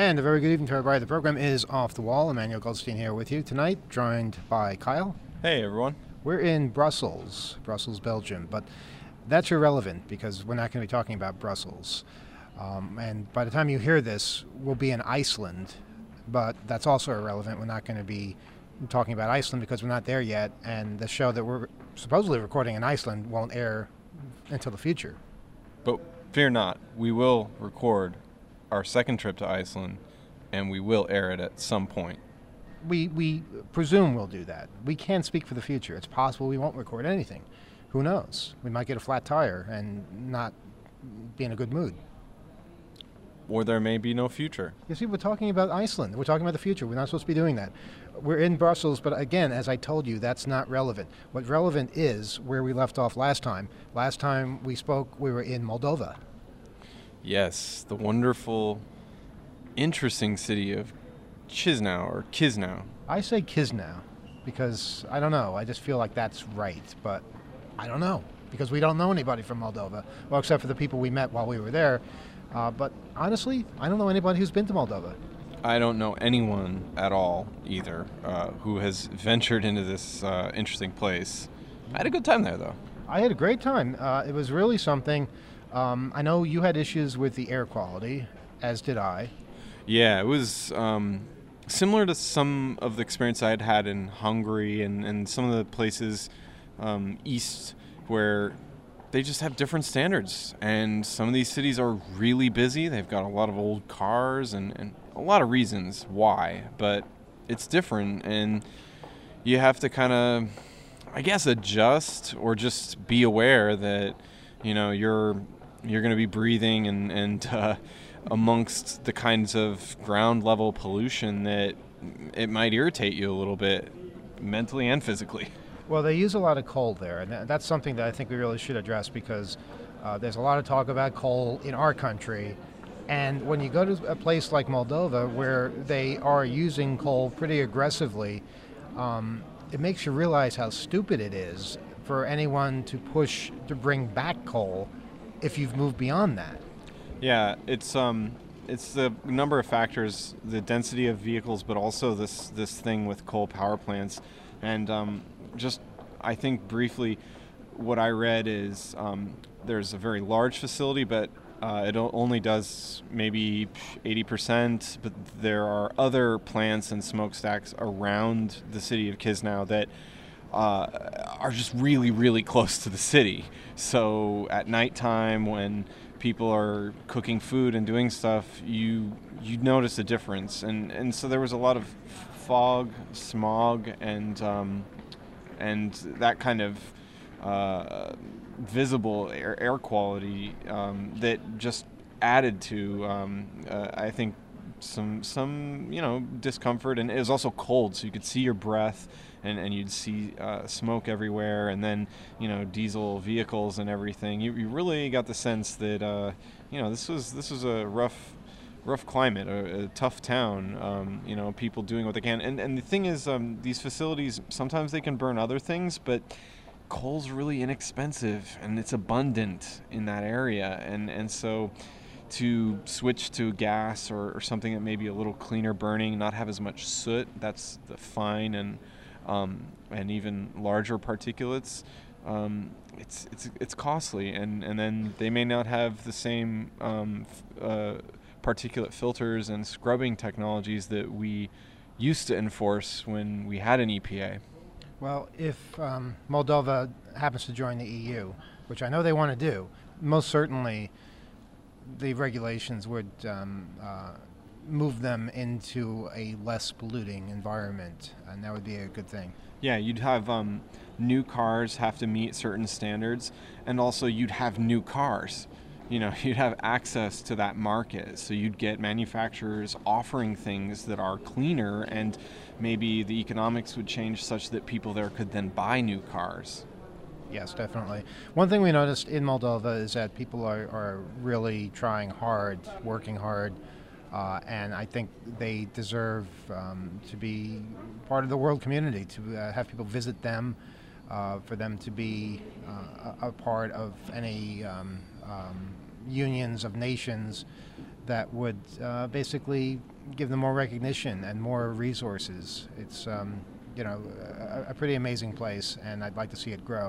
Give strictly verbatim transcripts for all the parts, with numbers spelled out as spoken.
And a very good evening to everybody. The program is Off the Wall. Emmanuel Goldstein here with you tonight, joined by Kyle. Hey, everyone. We're in Brussels, Brussels, Belgium, but that's irrelevant because we're not going to be talking about Brussels. Um, and by the time you hear this, we'll be in Iceland, but that's also irrelevant. We're not going to be talking about Iceland because we're not there yet, and the show that we're supposedly recording in Iceland won't air until the future. But fear not, we will record our second trip to Iceland, and we will air it at some point. We we presume we'll do that. We can't speak for the future. It's possible we won't record anything. Who knows? We might get a flat tire and not be in a good mood. Or there may be no future. You see, we're talking about Iceland. We're talking about the future. We're not supposed to be doing that. We're in Brussels, but again, as I told you, that's not relevant. What relevant is where we left off last time. Last time we spoke, we were in Moldova. Yes, the wonderful, interesting city of Chisinau, or Kisnau. I say Kisnau because, I don't know, I just feel like that's right, but I don't know because we don't know anybody from Moldova, well, except for the people we met while we were there. Uh, but honestly, I don't know anybody who's been to Moldova. I don't know anyone at all either uh, who has ventured into this uh, interesting place. I had a good time there, though. I had a great time. Uh, it was really something. Um, I know you had issues with the air quality, as did I. Yeah, it was um, similar to some of the experience I had had in Hungary and, and some of the places um, east where they just have different standards. And some of these cities are really busy. They've got a lot of old cars and, and a lot of reasons why, but it's different. And you have to kind of, I guess, adjust or just be aware that, you know, you're you're going to be breathing and, and uh, amongst the kinds of ground level pollution that it might irritate you a little bit mentally and physically. Well, they use a lot of coal there, and that's something that I think we really should address because uh, there's a lot of talk about coal in our country. And when you go to a place like Moldova where they are using coal pretty aggressively, um, it makes you realize how stupid it is for anyone to push to bring back coal if you've moved beyond that. Yeah, it's um, it's the number of factors, the density of vehicles, but also this this thing with coal power plants. And um, just, I think briefly, what I read is um, there's a very large facility, but uh, it only does maybe eighty percent. But there are other plants and smokestacks around the city of Kisnau that uh, are just really, really close to the city. So at nighttime, when people are cooking food and doing stuff, you you notice a difference. And, and so there was a lot of fog, smog, and um, and that kind of uh, visible air, air quality um, that just added to, um, uh, I think, some some you know discomfort. And it was also cold, so you could see your breath, and, and you'd see uh, smoke everywhere, and then you know diesel vehicles and everything. You, you really got the sense that uh, you know this was this was a rough. rough climate, a, a tough town, um, you know, people doing what they can. And and the thing is, um, these facilities, sometimes they can burn other things, but coal's really inexpensive and it's abundant in that area. And, and so to switch to gas or, or something that may be a little cleaner burning, not have as much soot, that's the fine and um, and even larger particulates, um, it's it's it's costly. And, and then they may not have the same um, uh, particulate filters and scrubbing technologies that we used to enforce when we had an E P A. Well, if um, Moldova happens to join the E U, which I know they want to do, most certainly the regulations would um, uh, move them into a less polluting environment, and that would be a good thing. Yeah, you'd have um, new cars have to meet certain standards, and also you'd have new cars. You know, you'd have access to that market, so you'd get manufacturers offering things that are cleaner, and maybe the economics would change such that people there could then buy new cars. Yes, definitely. One thing we noticed in Moldova is that people are, are really trying hard, working hard, uh, and I think they deserve um, to be part of the world community, to uh, have people visit them, uh, for them to be uh, a, a part of any um, um, unions of nations that would uh, basically give them more recognition and more resources. It's um, you know a, a pretty amazing place, and I'd like to see it grow.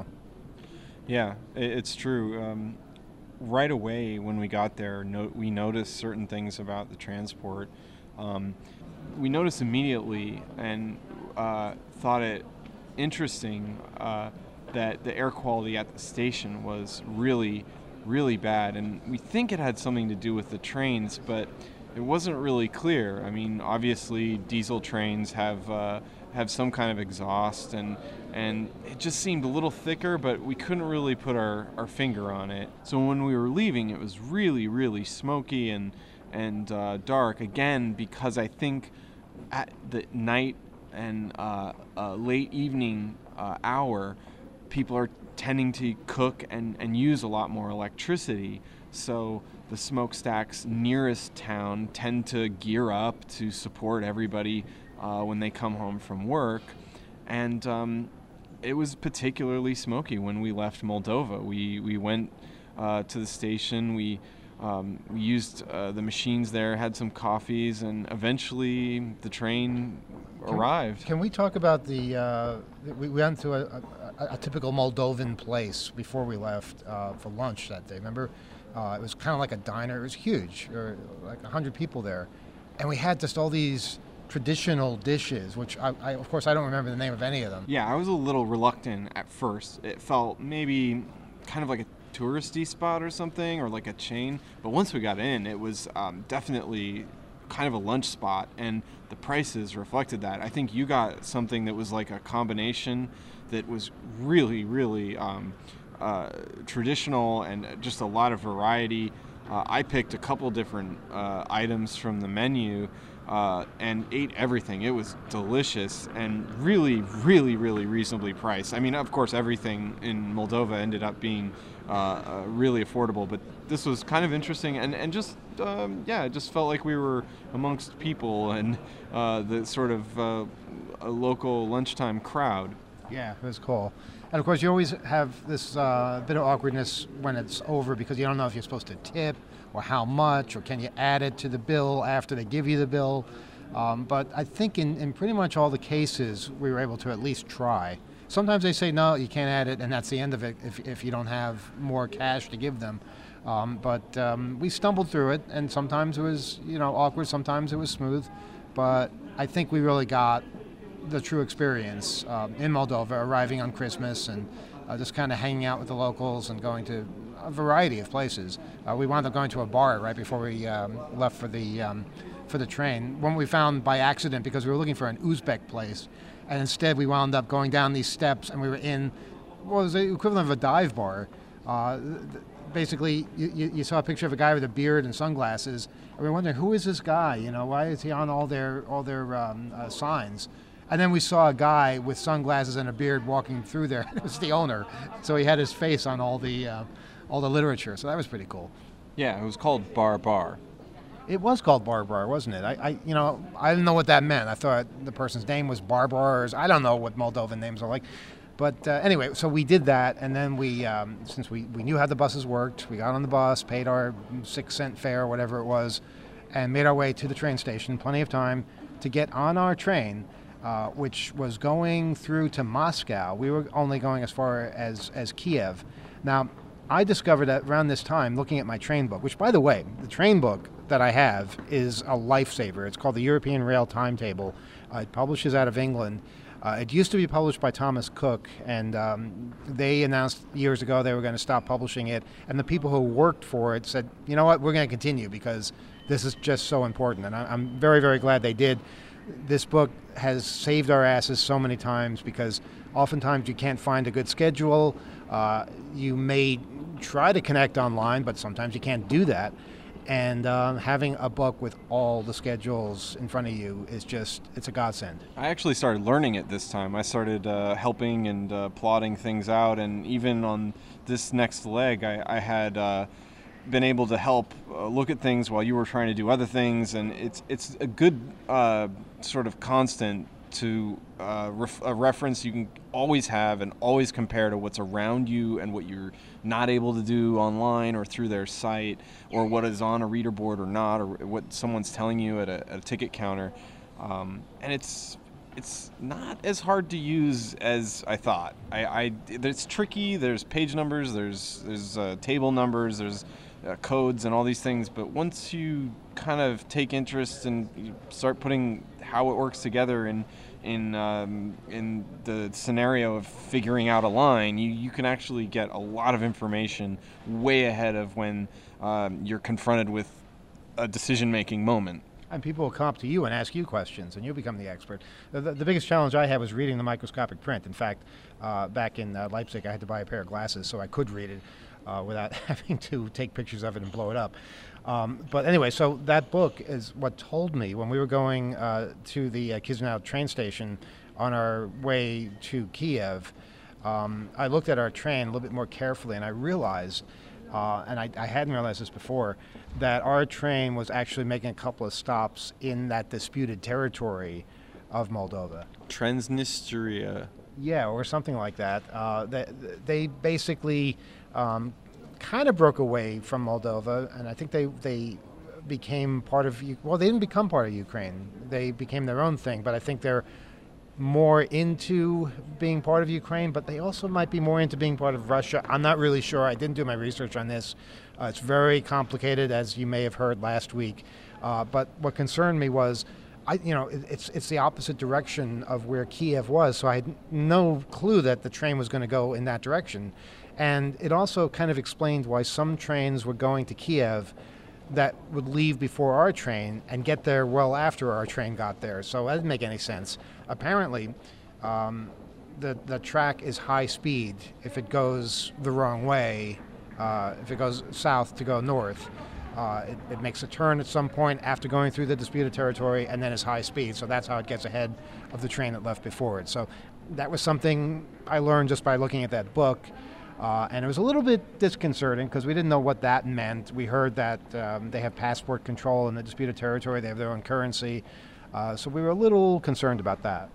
Yeah, it's true. Um, right away when we got there, no, we noticed certain things about the transport. Um, we noticed immediately and uh, thought it interesting uh, that the air quality at the station was really, really bad. And we think it had something to do with the trains, but it wasn't really clear. I mean, obviously diesel trains have uh, have some kind of exhaust, and and it just seemed a little thicker, but we couldn't really put our, our finger on it. So when we were leaving, it was really, really smoky and and uh, dark, again, because I think at the night and uh, uh, late evening uh, hour, people are tending to cook and, and use a lot more electricity. So the smokestacks nearest town tend to gear up to support everybody uh, when they come home from work. And um, it was particularly smoky when we left Moldova. We, we went uh, to the station, we Um, we used uh, the machines there, had some coffees, and eventually the train Can arrived. We, can we talk about the, uh, we went to a, a, a typical Moldovan place before we left uh, for lunch that day, remember? Uh, it was kind of like a diner, it was huge, there were like a hundred people there. And we had just all these traditional dishes, which I, I, of course I don't remember the name of any of them. Yeah, I was a little reluctant at first. It felt maybe kind of like a touristy spot or something, or like a chain, but once we got in, it was um, definitely kind of a lunch spot, and the prices reflected that. I think you got something that was like a combination that was really, really um, uh, traditional and just a lot of variety. Uh, I picked a couple different uh, items from the menu uh, and ate everything. It was delicious and really, really, really reasonably priced. I mean, of course, everything in Moldova ended up being uh, uh, really affordable, but this was kind of interesting, and, and just, um, yeah, it just felt like we were amongst people and uh, the sort of uh, a local lunchtime crowd. Yeah, it was cool. And of course, you always have this uh, bit of awkwardness when it's over, because you don't know if you're supposed to tip or how much, or can you add it to the bill after they give you the bill. Um, but I think in, in pretty much all the cases, we were able to at least try. Sometimes they say, no, you can't add it, and that's the end of it if, if you don't have more cash to give them. Um, but um, we stumbled through it, and sometimes it was, you know, awkward, sometimes it was smooth. But I think we really got the true experience um, in Moldova, arriving on Christmas and uh, just kind of hanging out with the locals and going to a variety of places. Uh, we wound up going to a bar right before we um, left for the um, for the train, one we found by accident because we were looking for an Uzbek place, and instead we wound up going down these steps and we were in what was the equivalent of a dive bar. Uh, basically, you, you, you saw a picture of a guy with a beard and sunglasses, and we were wondering, who is this guy? You know, why is he on all their all their um, uh, signs? And then we saw a guy with sunglasses and a beard walking through there. It was the owner, so he had his face on all the uh, all the literature. So that was pretty cool. Yeah, it was called Bar Bar. It was called Bar Bar, wasn't it? I, I you know, I didn't know what that meant. I thought the person's name was Bar Bar, or I don't know what Moldovan names are like. But uh, anyway, so we did that, and then we, um, since we, we knew how the buses worked, we got on the bus, paid our six cent fare, or whatever it was, and made our way to the train station. Plenty of time to get on our train. Uh, which was going through to Moscow. We were only going as far as, as Kiev. Now, I discovered that around this time, looking at my train book, which, by the way, the train book that I have is a lifesaver. It's called the European Rail Timetable. Uh, it publishes out of England. Uh, it used to be published by Thomas Cook, and um, they announced years ago they were going to stop publishing it, and the people who worked for it said, you know what, we're going to continue because this is just so important, and I, I'm very, very glad they did. This book has saved our asses so many times because oftentimes you can't find a good schedule. Uh, you may try to connect online, but sometimes you can't do that. And um, having a book with all the schedules in front of you is just, it's a godsend. I actually started learning it this time. I started uh, helping and uh, plotting things out, and even on this next leg, I, I had uh, been able to help uh, look at things while you were trying to do other things, and it's it's a good uh, sort of constant to uh, ref- a reference you can always have and always compare to what's around you and what you're not able to do online or through their site, or what is on a reader board or not, or what someone's telling you at a, at a ticket counter. Um, and it's it's not as hard to use as I thought. I, I it's tricky. There's page numbers, there's there's uh, table numbers, there's uh, codes and all these things. But once you kind of take interest and you start putting how it works together in in um, in the scenario of figuring out a line, you, you can actually get a lot of information way ahead of when um, you're confronted with a decision-making moment. And people will come up to you and ask you questions, and you become the expert. The, the, the biggest challenge I had was reading the microscopic print. In fact, uh, back in uh, Leipzig, I had to buy a pair of glasses so I could read it uh, without having to take pictures of it and blow it up. Um, but anyway, so that book is what told me when we were going uh, to the uh, Chisinau train station on our way to Kiev. Um, I looked at our train a little bit more carefully, and I realized, uh, and I, I hadn't realized this before, that our train was actually making a couple of stops in that disputed territory of Moldova. Transnistria. Yeah, or something like that. Uh, they, they basically um, kind of broke away from Moldova, and I think they they became part of, well, they didn't become part of Ukraine. They became their own thing, but I think they're more into being part of Ukraine, but they also might be more into being part of Russia. I'm not really sure. I didn't do my research on this. Uh, it's very complicated, as you may have heard last week. Uh, but what concerned me was, I, you know, it, it's it's the opposite direction of where Kiev was, so I had no clue that the train was going to go in that direction. And it also kind of explained why some trains were going to Kiev that would leave before our train and get there well after our train got there. So that didn't make any sense. Apparently, um, the the track is high speed if it goes the wrong way. Uh, if it goes south to go north, uh, it, it makes a turn at some point after going through the disputed territory, and then is high speed. So that's how it gets ahead of the train that left before it. So that was something I learned just by looking at that book. Uh, and it was a little bit disconcerting because we didn't know what that meant. We heard that um, they have passport control in the disputed territory. They have their own currency. Uh, so we were a little concerned about that.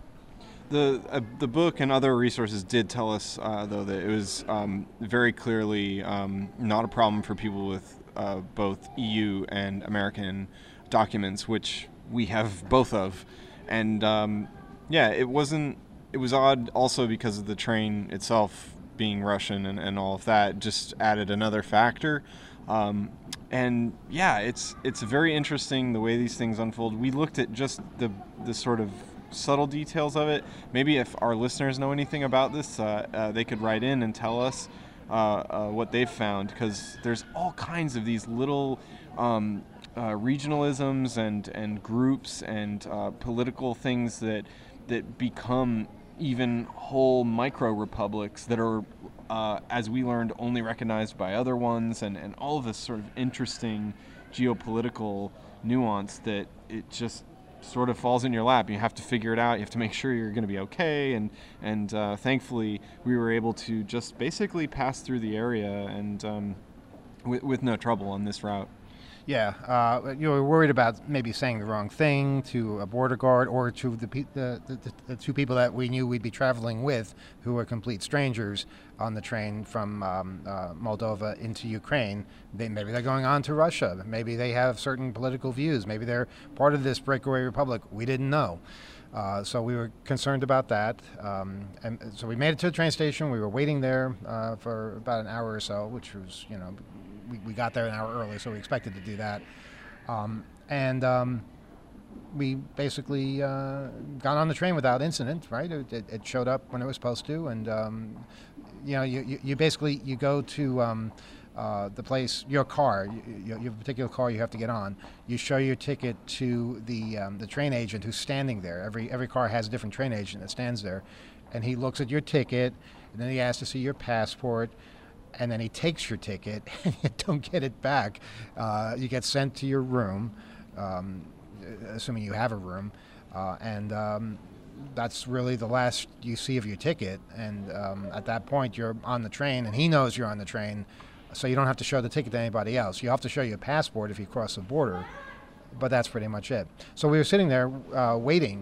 The uh, the book and other resources did tell us, uh, though, that it was um, very clearly um, not a problem for people with uh, both E U and American documents, which we have both of. And um, yeah, it wasn't. It was odd also because of the train itself being Russian and, and all of that just added another factor. Um, and yeah, it's it's very interesting the way these things unfold. We looked at just the the sort of subtle details of it. Maybe if our listeners know anything about this, uh, uh, they could write in and tell us uh, uh, what they've found, because there's all kinds of these little um, uh, regionalisms and and groups and uh, political things that that become even whole micro republics that are, uh, as we learned, only recognized by other ones, and, and all of this sort of interesting geopolitical nuance that it just sort of falls in your lap. You have to figure it out. You have to make sure you're going to be okay. And and uh, thankfully, we were able to just basically pass through the area and um, with, with no trouble on this route. Yeah, uh, you were worried about maybe saying the wrong thing to a border guard or to the, pe- the, the, the two people that we knew we'd be traveling with, who were complete strangers on the train from um, uh, Moldova into Ukraine. They, maybe they're going on to Russia. Maybe they have certain political views. Maybe they're part of this breakaway republic. We didn't know. Uh, so we were concerned about that. Um, and so we made it to the train station. We were waiting there uh, for about an hour or so, which was, you know, we, we got there an hour early, so we expected to do that. Um, and um, we basically uh, got on the train without incident, right? It, it, it showed up when it was supposed to. And, um, you know, you, you, you basically, you go to um, uh, the place, your car, you, you have a particular car you have to get on. You show your ticket to the um, the train agent who's standing there. Every every car has a different train agent that stands there. And he looks at your ticket, and then he asks to see your passport, and then he takes your ticket, and you don't get it back. Uh, you get sent to your room, um, assuming you have a room, uh, and um, that's really the last you see of your ticket. And um, at that point, you're on the train, and he knows you're on the train, so you don't have to show the ticket to anybody else. You have to show your passport if you cross the border, but that's pretty much it. So we were sitting there uh, waiting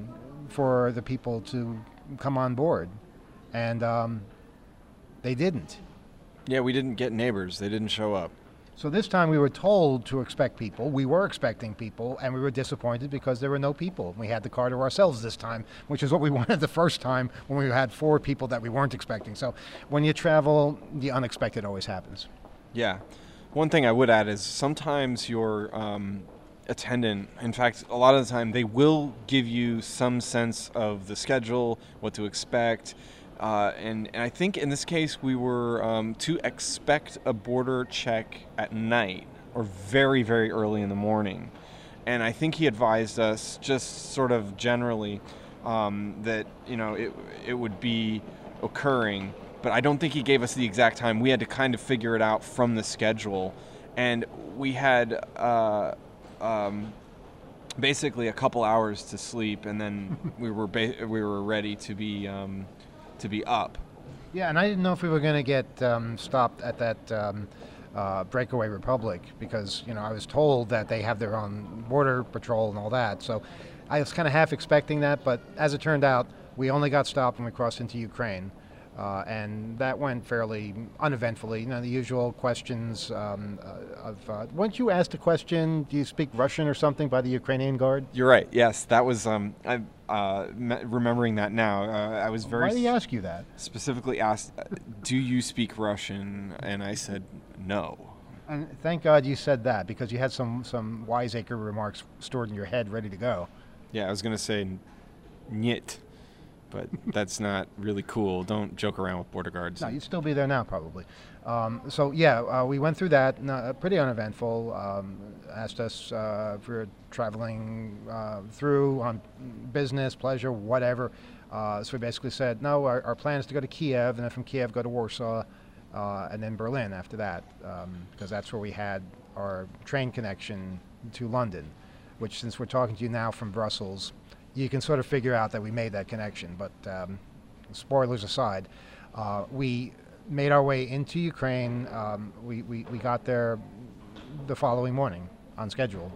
for the people to come on board, and um, they didn't. Yeah, we didn't get neighbors. They didn't show up. So this time we were told to expect people. We were expecting people, and we were disappointed because there were no people. We had the car to ourselves this time, which is what we wanted the first time when we had four people that we weren't expecting. So when you travel, the unexpected always happens. Yeah. One thing I would add is sometimes your um, attendant, in fact, a lot of the time, they will give you some sense of the schedule, what to expect. Uh, and, and I think in this case we were um, to expect a border check at night or very, very early in the morning. And I think he advised us just sort of generally um, that, you know, it, it would be occurring. But I don't think he gave us the exact time. We had to kind of figure it out from the schedule. And we had uh, um, basically a couple hours to sleep, and then we were ba- we were ready to be... Um, to be up. Yeah, and I didn't know if we were going to get um, stopped at that um, uh, breakaway republic because, you know, I was told that they have their own border patrol and all that. So I was kind of half expecting that, but as it turned out, we only got stopped when we crossed into Ukraine. Uh, and that went fairly uneventfully. You know, the usual questions um, uh, of, uh, weren't you asked a question, do you speak Russian or something, by the Ukrainian guard? You're right, yes. That was, um, I'm uh, me- remembering that now. Uh, I was very... Why did he ask you that? Specifically asked, do you speak Russian? And I said, no. And thank God you said that, because you had some, some wiseacre remarks stored in your head ready to go. Yeah, I was going to say, niet. But that's not really cool. Don't joke around with border guards. No, you'd still be there now, probably. Um, so, yeah, uh, we went through that. No, pretty uneventful. Um, asked us uh, if we were traveling uh, through on business, pleasure, whatever. Uh, so we basically said, no, our, our plan is to go to Kiev, and then from Kiev go to Warsaw, uh, and then Berlin after that, um, because that's where we had our train connection to London, which, since we're talking to you now from Brussels, you can sort of figure out that we made that connection. But um, spoilers aside, uh, we made our way into Ukraine. Um, we, we, we got there the following morning on schedule.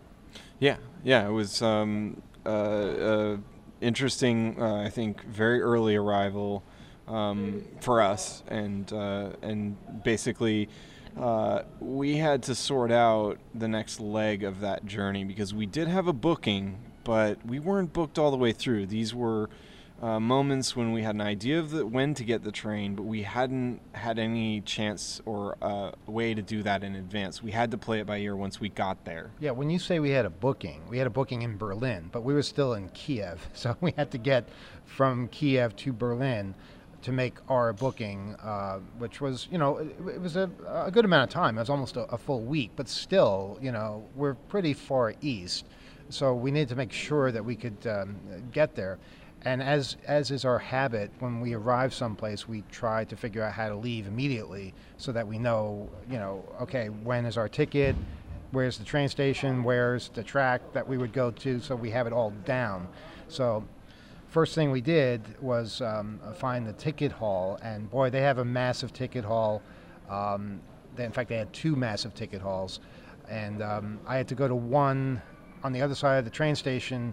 Yeah, yeah, it was um, uh, uh, interesting, uh, I think, very early arrival um, for us. And, uh, and basically, uh, we had to sort out the next leg of that journey because we did have a booking, but we weren't booked all the way through. These were uh, moments when we had an idea of the, when to get the train, but we hadn't had any chance or uh, way to do that in advance. We had to play it by ear once we got there. Yeah, when you say we had a booking, we had a booking in Berlin, but we were still in Kiev. So we had to get from Kiev to Berlin to make our booking, uh, which was, you know, it, it was a, a good amount of time. It was almost a, a full week, but still, you know, we're pretty far east. So we needed to make sure that we could um, get there. And as as is our habit, when we arrive someplace, we try to figure out how to leave immediately so that we know, you know, okay, when is our ticket? Where's the train station? Where's the track that we would go to? So we have it all down. So first thing we did was um, find the ticket hall. And boy, they have a massive ticket hall. Um, they, in fact, they had two massive ticket halls. And um, I had to go to one on the other side of the train station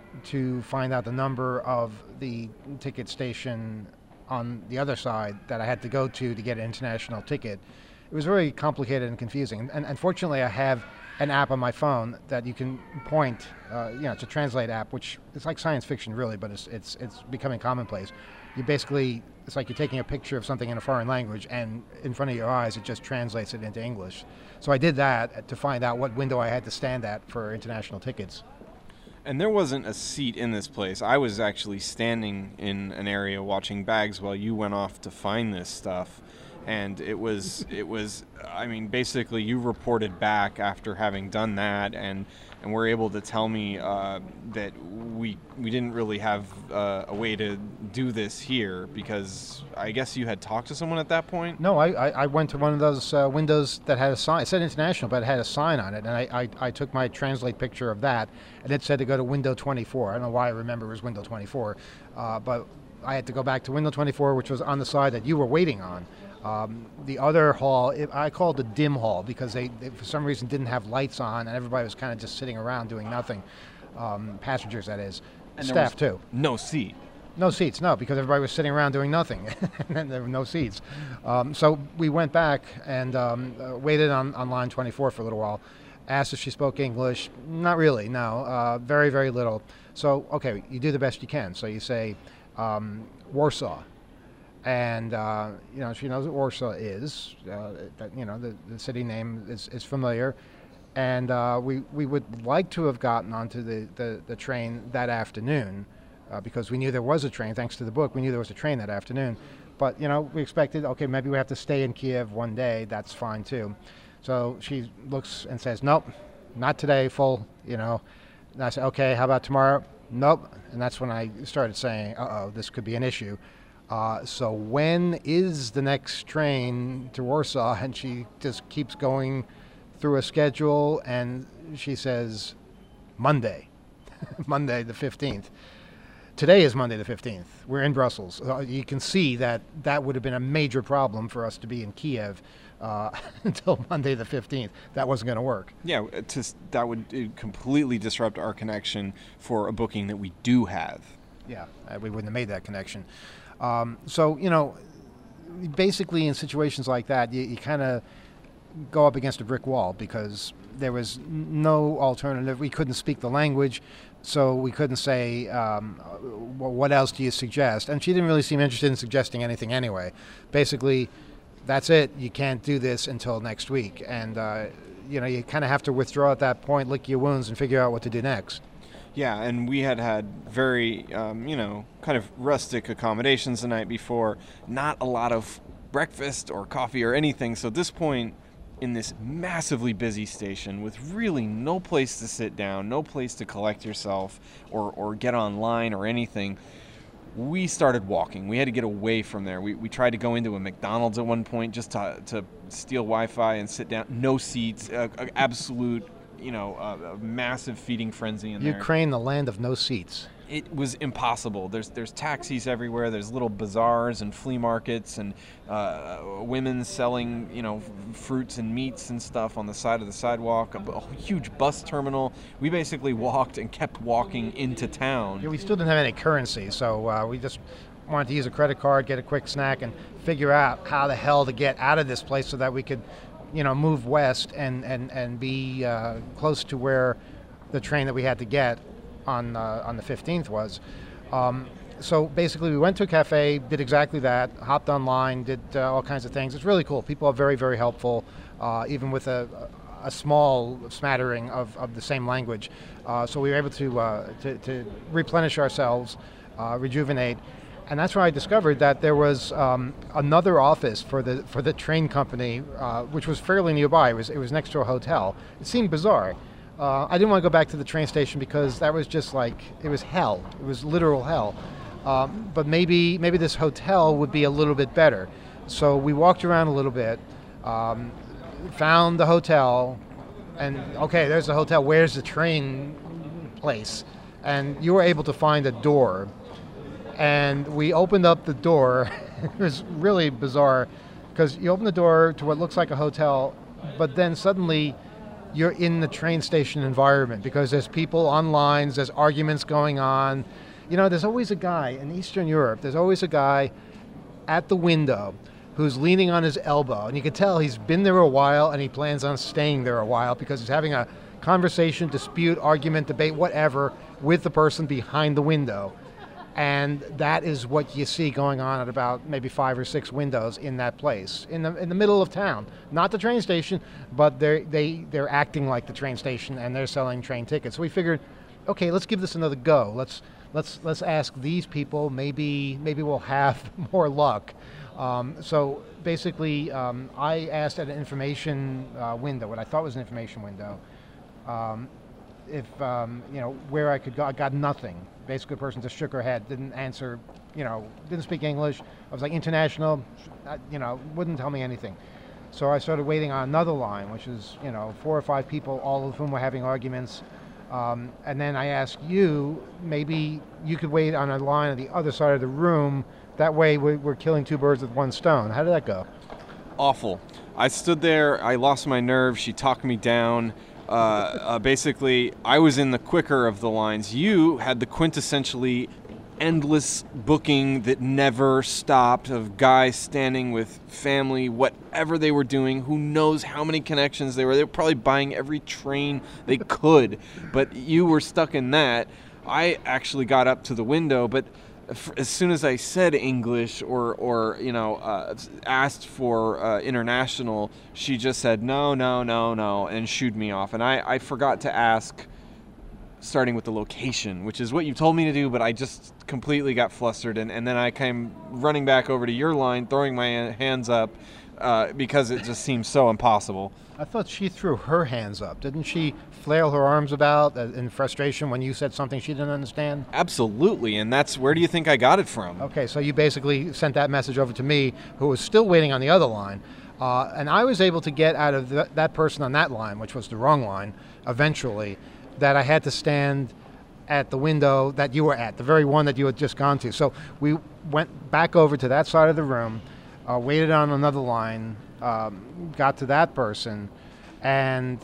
to find out the number of the ticket station on the other side that I had to go to to get an international ticket. It was very complicated and confusing. And unfortunately, I have an app on my phone that you can point, uh, you know, it's a translate app, which is like science fiction really, but it's it's it's becoming commonplace. You basically, it's like you're taking a picture of something in a foreign language, and in front of your eyes, it just translates it into English. So I did that to find out what window I had to stand at for international tickets. And there wasn't a seat in this place. I was actually standing in an area watching bags while you went off to find this stuff. And it was, it was, I mean, basically you reported back after having done that, and, and were able to tell me uh, that we we didn't really have uh, a way to do this here, because I guess you had talked to someone at that point? No, I, I, I went to one of those uh, windows that had a sign. It said international, but it had a sign on it, and I, I, I took my translate picture of that, and it said to go to window twenty-four. I don't know why I remember it was window twenty-four, uh, but I had to go back to window twenty-four, which was on the side that you were waiting on. Um, the other hall, it, I called the dim hall because they, they, for some reason, didn't have lights on, and everybody was kind of just sitting around doing nothing. Um, passengers, that is. And there staff was too. No seat. No seats, no, because everybody was sitting around doing nothing, and there were no seats. Um, so we went back and um, uh, waited on, on line twenty-four for a little while. Asked if she spoke English. Not really, no. Uh, very, very little. So, okay, you do the best you can. So you say um, Warsaw. And, uh, you know, she knows what Warsaw is. Uh, that, you know, the, the city name is, is familiar. And uh, we, we would like to have gotten onto the, the, the train that afternoon. Uh, because we knew there was a train, thanks to the book, we knew there was a train that afternoon. But, you know, we expected, okay, maybe we have to stay in Kiev one day, that's fine too. So she looks and says, nope, not today, full, you know. And I said, okay, how about tomorrow? Nope. And that's when I started saying, uh-oh, this could be an issue. Uh, so when is the next train to Warsaw? And she just keeps going through a schedule, and she says, Monday, Monday the fifteenth. Today is Monday the fifteenth. We're in Brussels. Uh, you can see that that would have been a major problem for us to be in Kiev uh, until Monday the fifteenth. That wasn't going to work. Yeah, to, that would completely disrupt our connection for a booking that we do have. Yeah, uh, we wouldn't have made that connection. Um, so, you know, basically in situations like that, you, you kind of go up against a brick wall because there was no alternative. We couldn't speak the language. So we couldn't say, um, well, what else do you suggest? And she didn't really seem interested in suggesting anything anyway. Basically, that's it. You can't do this until next week. And, uh, you know, you kind of have to withdraw at that point, lick your wounds, and figure out what to do next. Yeah, and we had had very, um, you know, kind of rustic accommodations the night before. Not a lot of breakfast or coffee or anything. So at this point, in this massively busy station with really no place to sit down, no place to collect yourself or, or get online or anything, we started walking. We had to get away from there. We, we tried to go into a McDonald's at one point just to, to steal Wi-Fi and sit down. No seats, uh, absolute, you know, uh, a massive feeding frenzy in there. Ukraine, the land of no seats. It was impossible. There's there's taxis everywhere. There's little bazaars and flea markets and uh, women selling, you know, f- fruits and meats and stuff on the side of the sidewalk. A, a huge bus terminal. We basically walked and kept walking into town. Yeah, we still didn't have any currency, so uh, we just wanted to use a credit card, get a quick snack, and figure out how the hell to get out of this place so that we could, you know, move west and and and be uh, close to where the train that we had to get on uh, on the fifteenth was. Um, so basically we went to a cafe, did exactly that, hopped online, did uh, all kinds of things. It's really cool. People are very, very helpful, uh, even with a, a small smattering of, of the same language. Uh, so we were able to, uh, to, to replenish ourselves, uh, rejuvenate. And that's where I discovered that there was um, another office for the for the train company, uh, which was fairly nearby. It was, it was next to a hotel. It seemed bizarre. Uh, I didn't want to go back to the train station because that was just like, it was hell. It was literal hell. Um, but maybe maybe this hotel would be a little bit better. So we walked around a little bit, um, found the hotel, and okay, there's the hotel. Where's the train place? And you were able to find a door. And we opened up the door. It was really bizarre because you open the door to what looks like a hotel, but then suddenly you're in the train station environment because there's people on lines, there's arguments going on. You know, there's always a guy in Eastern Europe, there's always a guy at the window who's leaning on his elbow. And you can tell he's been there a while and he plans on staying there a while because he's having a conversation, dispute, argument, debate, whatever, with the person behind the window. And that is what you see going on at about maybe five or six windows in that place, in the in the middle of town. Not the train station, but they're, they, they're acting like the train station and they're selling train tickets. So we figured, okay, let's give this another go. Let's let's let's ask these people. Maybe maybe we'll have more luck. Um, so basically, um, I asked at an information uh, window, what I thought was an information window, um, if um, you know where I could go. I got nothing. Basically, the person just shook her head, didn't answer, you know, didn't speak English. I was like, international, you know, wouldn't tell me anything. So I started waiting on another line, which is, you know, four or five people, all of whom were having arguments. Um, and then I asked you, maybe you could wait on a line on the other side of the room. That way we're killing two birds with one stone. How did that go? Awful. I stood there, I lost my nerve, she talked me down. uh, uh, basically, I was in the quicker of the lines. You had the quintessentially endless booking that never stopped of guys standing with family, whatever they were doing. Who knows how many connections they were. They were probably buying every train they could, but you were stuck in that. I actually got up to the window, but as soon as I said English or, or you know, uh, asked for uh, international, she just said, no, no, no, no, and shooed me off. And I, I forgot to ask, starting with the location, which is what you told me to do, but I just completely got flustered. And, and then I came running back over to your line, throwing my hands up uh, because it just seemed so impossible. I thought she threw her hands up. Didn't she flail her arms about in frustration when you said something she didn't understand? Absolutely, and that's where do you think I got it from? Okay, so you basically sent that message over to me, who was still waiting on the other line, uh, and I was able to get out of th- that person on that line, which was the wrong line, eventually, that I had to stand at the window that you were at, the very one that you had just gone to. So we went back over to that side of the room, uh, waited on another line, um, got to that person, and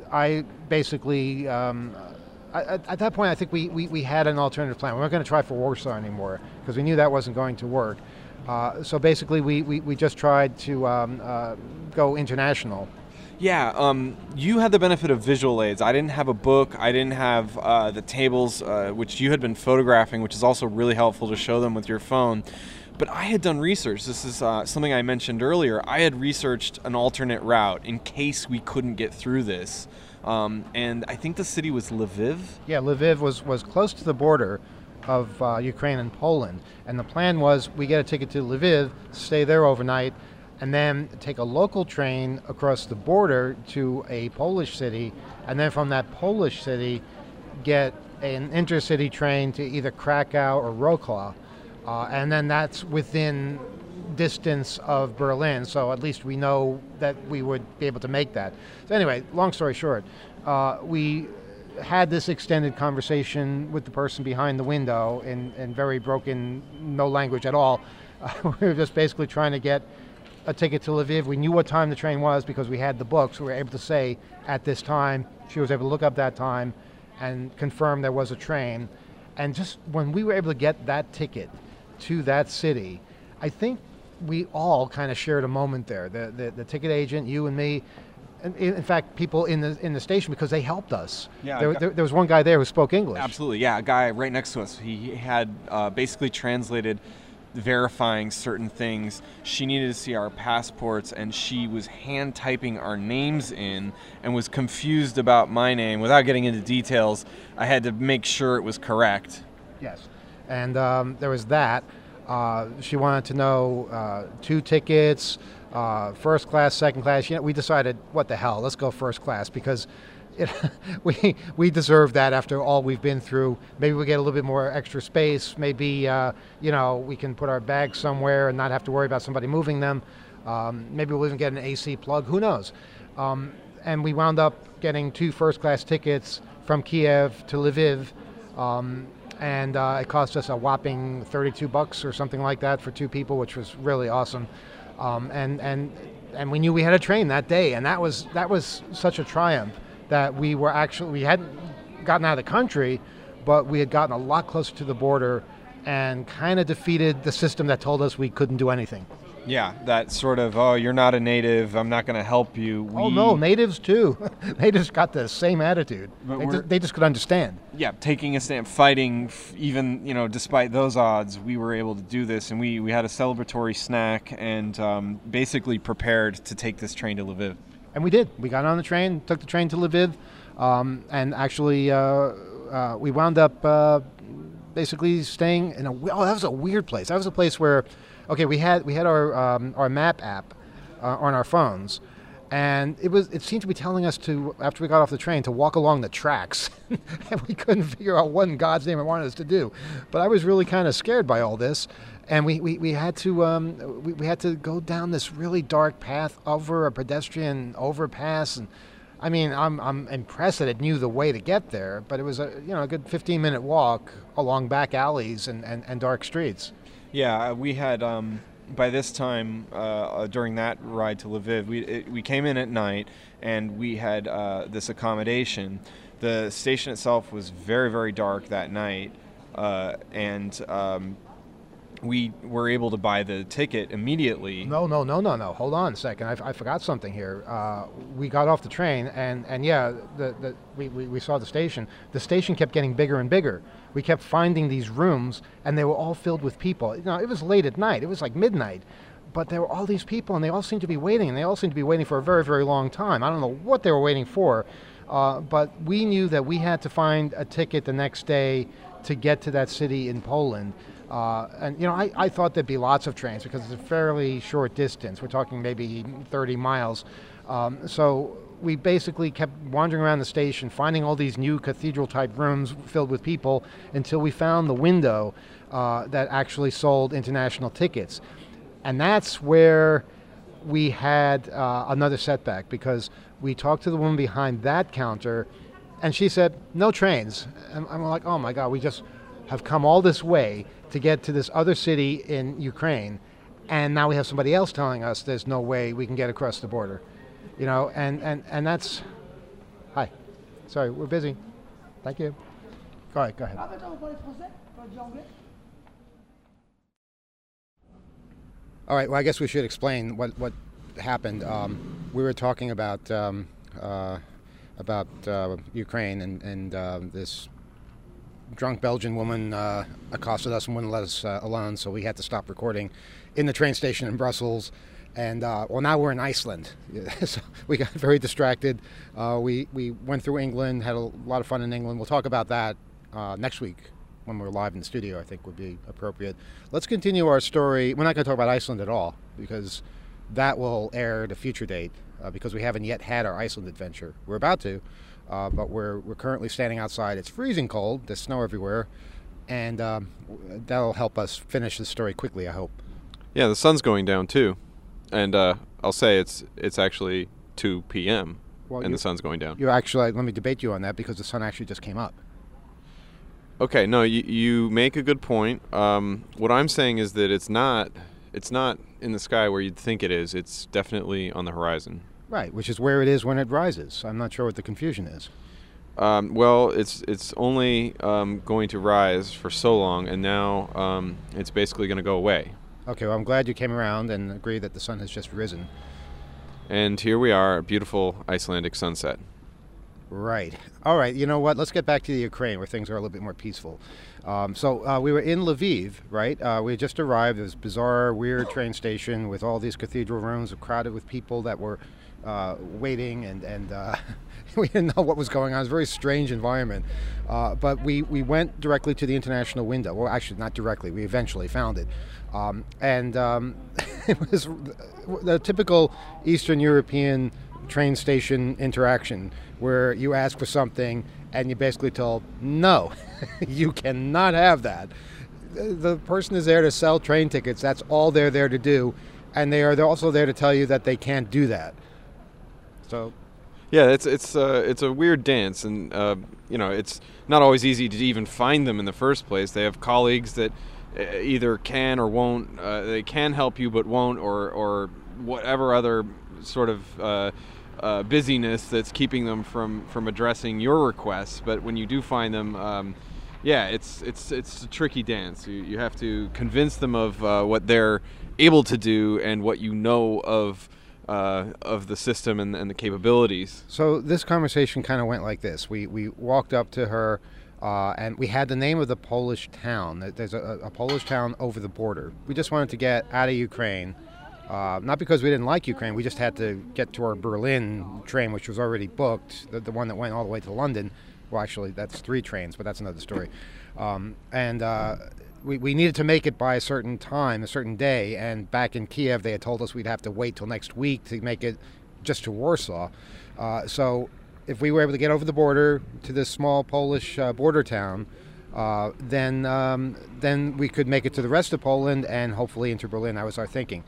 I basically, um, I, at that point, I think we, we, we had an alternative plan. We weren't going to try for Warsaw anymore because we knew that wasn't going to work. Uh, so basically, we, we, we just tried to um, uh, go international. Yeah, um, you had the benefit of visual aids. I didn't have a book. I didn't have uh, the tables, uh, which you had been photographing, which is also really helpful to show them with your phone. But I had done research. This is uh, something I mentioned earlier. I had researched an alternate route in case we couldn't get through this. Um, and I think the city was Lviv. Yeah, Lviv was, was close to the border of uh, Ukraine and Poland. And the plan was we get a ticket to Lviv, stay there overnight, and then take a local train across the border to a Polish city, and then from that Polish city get an intercity train to either Krakow or Wrocław. Uh, and then that's within distance of Berlin, so at least we know that we would be able to make that. So anyway, long story short, uh, we had this extended conversation with the person behind the window in, in very broken, no language at all. Uh, we were just basically trying to get a ticket to Lviv. We knew what time the train was because we had the books. We were able to say at this time. She was able to look up that time and confirm there was a train. And just when we were able to get that ticket to that city, I think we all kind of shared a moment there. The, the the ticket agent, you and me, and in fact, people in the in the station because they helped us. Yeah, there, there, there was one guy there who spoke English. Absolutely, yeah, a guy right next to us. He had uh, basically translated, verifying certain things. She needed to see our passports, and she was hand typing our names in and was confused about my name. Without getting into details, I had to make sure it was correct. Yes. And um, there was that. Uh, she wanted to know uh, two tickets, uh, first class, second class. You know, we decided, what the hell, let's go first class because it, we we deserve that after all we've been through. Maybe we get a little bit more extra space. Maybe uh, you know we can put our bags somewhere and not have to worry about somebody moving them. Um, maybe we'll even get an A C plug. Who knows? Um, and we wound up getting two first class tickets from Kiev to Lviv. Um, and uh, it cost us a whopping thirty-two bucks or something like that for two people, which was really awesome. Um, and and and we knew we had a train that day, and that was that was such a triumph that we were actually we hadn't gotten out of the country, but we had gotten a lot closer to the border and kind of defeated the system that told us we couldn't do anything. Yeah, that sort of, oh, you're not a native, I'm not going to help you. We, oh, no, natives too. They just got the same attitude. They, we're- ju- they just could understand. yeah, taking a stand, fighting, f- even, you know, despite those odds, we were able to do this, and we, we had a celebratory snack and um, basically prepared to take this train to Lviv. And we did. We got on the train, took the train to Lviv, um, and actually uh, uh, we wound up uh, basically staying in a. Oh, that was a weird place. That was a place where, okay, we had we had our um, our map app uh, on our phones, and it was it seemed to be telling us to, after we got off the train, to walk along the tracks, and we couldn't figure out what in God's name it wanted us to do. But I was really kind of scared by all this. And we, we, we had to um, we, we had to go down this really dark path over a pedestrian overpass, and I mean I'm I'm impressed that it knew the way to get there, but it was a you know a good fifteen minute walk along back alleys and, and, and dark streets. Yeah, we had um, by this time, uh, during that ride to Lviv, we it, we came in at night, and we had uh, this accommodation. The station itself was very, very dark that night, uh, and um, we were able to buy the ticket immediately. No, no, no, no, no. Hold on a second. I, I forgot something here. Uh, we got off the train, and, and yeah, the, the, we, we, we saw the station. The station kept getting bigger and bigger. We kept finding these rooms, and they were all filled with people. You know, it was late at night. It was like midnight. But there were all these people, and they all seemed to be waiting, and they all seemed to be waiting for a very, very long time. I don't know what they were waiting for, uh, but we knew that we had to find a ticket the next day to get to that city in Poland. Uh, and, you know, I, I thought there'd be lots of trains because it's a fairly short distance. We're talking maybe thirty miles. Um, so we basically kept wandering around the station, finding all these new cathedral-type rooms filled with people until we found the window uh, that actually sold international tickets. And that's where we had uh, another setback, because we talked to the woman behind that counter, and she said, no trains. And I'm like, oh my God, we just have come all this way to get to this other city in Ukraine, and now we have somebody else telling us there's no way we can get across the border. You know, and, and, and that's... Hi. Sorry, we're busy. Thank you. Go ahead, go ahead. All right, well, I guess we should explain what, what happened. Um, we were talking about um, uh, about uh, Ukraine, and, and uh, this drunk Belgian woman uh, accosted us and wouldn't let us uh, alone, so we had to stop recording in the train station in Brussels. And, uh, well, now we're in Iceland. So we got very distracted. Uh, we, we went through England, had a lot of fun in England. We'll talk about that uh, next week. When we're live in the studio, I think would be appropriate. Let's continue our story. We're not going to talk about Iceland at all, because that will air at a future date, uh, because we haven't yet had our Iceland adventure. We're about to, uh, but we're we're currently standing outside. It's freezing cold. There's snow everywhere, and um, that'll help us finish the story quickly, I hope. Yeah, the sun's going down too, and uh, I'll say it's it's actually two p.m. Well, and the sun's going down. You actually, let me debate you on that, because the sun actually just came up. Okay, no, you, you make a good point. Um, what I'm saying is that it's not it's not in the sky where you'd think it is. It's definitely on the horizon. Right, which is where it is when it rises. I'm not sure what the confusion is. Um, well, it's it's only um, going to rise for so long, and now um, it's basically going to go away. Okay, well, I'm glad you came around and agree that the sun has just risen. And here we are, a beautiful Icelandic sunset. Right. All right. You know what? Let's get back to the Ukraine, where things are a little bit more peaceful. Um, so uh, we were in Lviv, right? Uh, we had just arrived at this bizarre, weird train station with all these cathedral rooms crowded with people that were uh, waiting, and, and uh, we didn't know what was going on. It was a very strange environment. Uh, but we, we went directly to the international window. Well, actually, not directly. We eventually found it. Um, and um, it was the typical Eastern European train station interaction, where you ask for something and you're basically told, no, you cannot have that. The person is there to sell train tickets. That's all they're there to do. And they are they're also there to tell you that they can't do that. So, yeah, it's it's uh, it's a weird dance, and uh, you know, it's not always easy to even find them in the first place. They have colleagues that either can or won't. Uh, they can help you, but won't, or or whatever other sort of uh, uh, busyness that's keeping them from, from addressing your requests. But when you do find them, um, yeah, it's it's it's a tricky dance. You you have to convince them of uh, what they're able to do and what you know of uh, of the system and, and the capabilities. So this conversation kind of went like this. We we walked up to her, uh, and we had the name of the Polish town. There's a, a Polish town over the border. We just wanted to get out of Ukraine. Uh, not because we didn't like Ukraine, we just had to get to our Berlin train, which was already booked, the, the one that went all the way to London. Well, actually, that's three trains, but that's another story. Um, and uh, we, we needed to make it by a certain time, a certain day, and back in Kiev, they had told us we'd have to wait till next week to make it just to Warsaw. Uh, so if we were able to get over the border to this small Polish uh, border town, uh, then um, then we could make it to the rest of Poland and hopefully into Berlin. That was our thinking.